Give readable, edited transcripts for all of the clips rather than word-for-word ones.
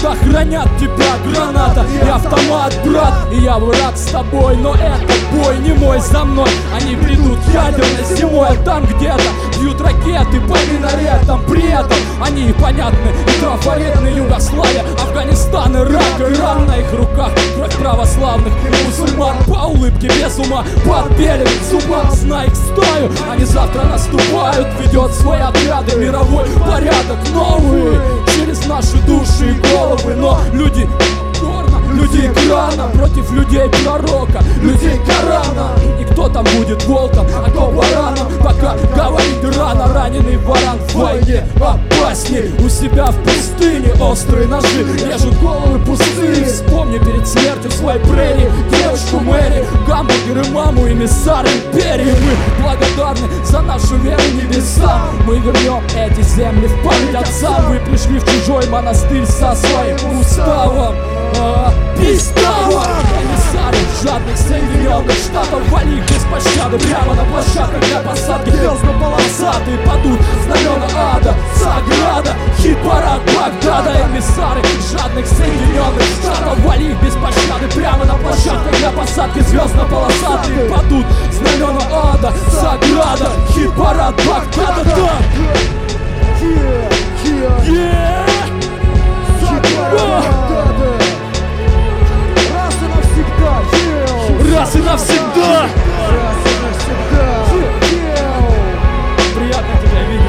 Охранят тебя граната и автомат, брат. И я враг с тобой, но этот бой не мой. За мной они придут ядерной зимой, а там где-то бьют ракеты по минаретам. При этом они понятны и трафаретны. Югославия, Афганистан, Ирак, Иран. На их руках кровь православных и мусульман. По улыбке без ума, под белыми зубам. Знай их стаю, они завтра наступают. Ведет свои отряды мировой порядок новый через наши души и головы. Но люди горна, люди экрана против людей пророка, людей Корана. И кто там будет волком, а кто бараном, пока говорить рано. Раненый варан в войне опасней. У себя в пустыне острые ножи режут головы пустые. Вспомни перед смертью своей прерии девушку Мэри, гамбургеры, маму и миссар империи. Мы благодарны за нашу веру небесам. Мы вернем эти земли в память отцам. Вы пришли в чужой монастырь со своим уставом. Пиздава! Комиссары жадных Соединенных Штатов, вали их без пощады прямо на площадках для посадки. Звездно-полосатые падут знамена ада, Саграда, хит-парад Багдада. Эмиссары жадных Соединенных Штатов, вали их без пощады прямо на площадках для посадки. Звездно-полосатые падут знамена ада, Саграда, хит-парад Багдада. Раз и навсегда! Приятно тебя видеть.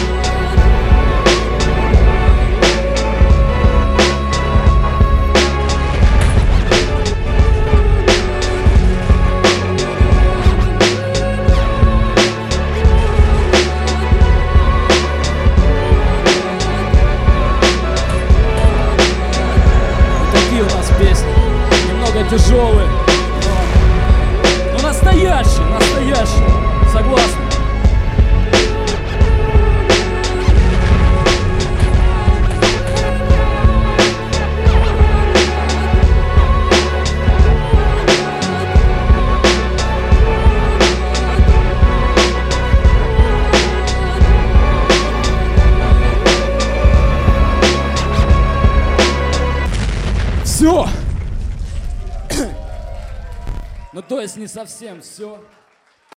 Такие у нас песни, немного тяжелые. Настоящий, согласен. Все. Ну, то есть не совсем все.